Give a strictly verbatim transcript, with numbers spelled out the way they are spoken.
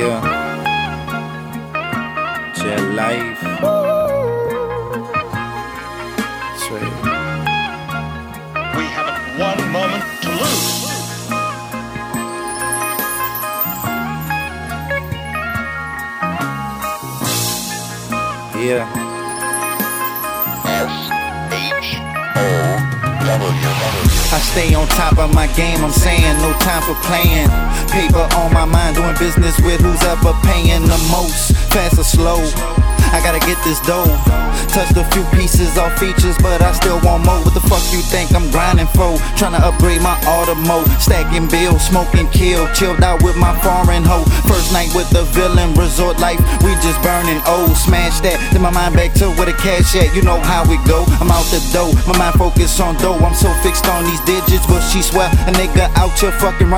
Yeah. Jet life. Sweet. We haven't one moment to lose. Yeah. I stay on top of my game, I'm saying no time for playing. Paper on my mind, doing business with who's ever paying the most. Fast or slow, I gotta get this dough. Touched a few pieces off features, but I still want more. What the fuck you think I'm grinding for? Tryna upgrade my automo, stacking bills, smoking kill. Chilled out with my foreign hoe. First night with the villain, resort life, we just burning old. Smash that, then my mind back to where the cash at. You know how we go, I'm out the dough. My mind focused on dough, I'm so fixed on these digits, but she swear a nigga out here fucking right.